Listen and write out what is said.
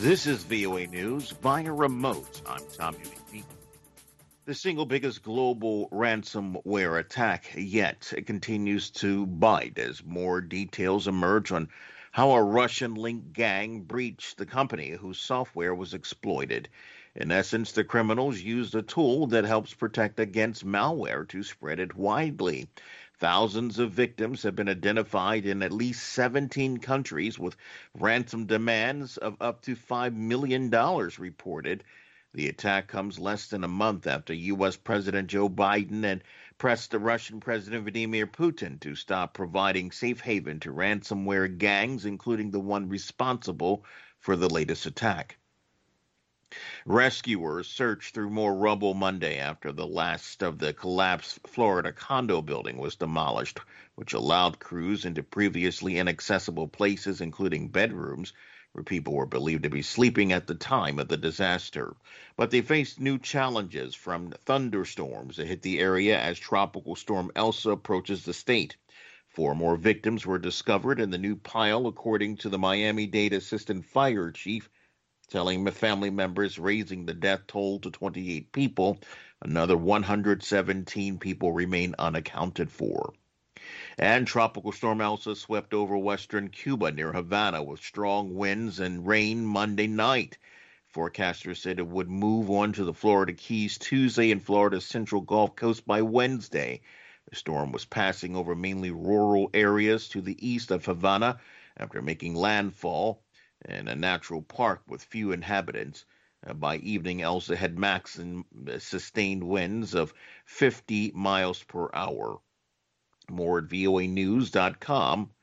This is VOA News via remote. I'm Tommy McPhee. The single biggest global ransomware attack yet continues to bite as more details emerge on how a Russian linked gang breached the company whose software was exploited. In essence, the criminals used a tool that helps protect against malware to spread it widely. Thousands of victims have been identified in at least 17 countries, with ransom demands of up to $5 million reported. The attack comes less than a month after U.S. President Joe Biden had pressed the Russian President Vladimir Putin to stop providing safe haven to ransomware gangs, including the one responsible for the latest attack. Rescuers searched through more rubble Monday after the last of the collapsed Florida condo building was demolished, which allowed crews into previously inaccessible places, including bedrooms, where people were believed to be sleeping at the time of the disaster. But they faced new challenges from thunderstorms that hit the area as Tropical Storm Elsa approaches the state. Four more victims were discovered in the new pile, according to the Miami-Dade Assistant Fire Chief, telling family members, raising the death toll to 28 people. Another 117 people remain unaccounted for. And Tropical Storm Elsa swept over western Cuba near Havana with strong winds and rain Monday night. Forecasters said it would move on to the Florida Keys Tuesday and Florida's central Gulf Coast by Wednesday. The storm was passing over mainly rural areas to the east of Havana after making landfall in a natural park with few inhabitants. By evening, Elsa had maximum sustained winds of 50 miles per hour. More at voanews.com.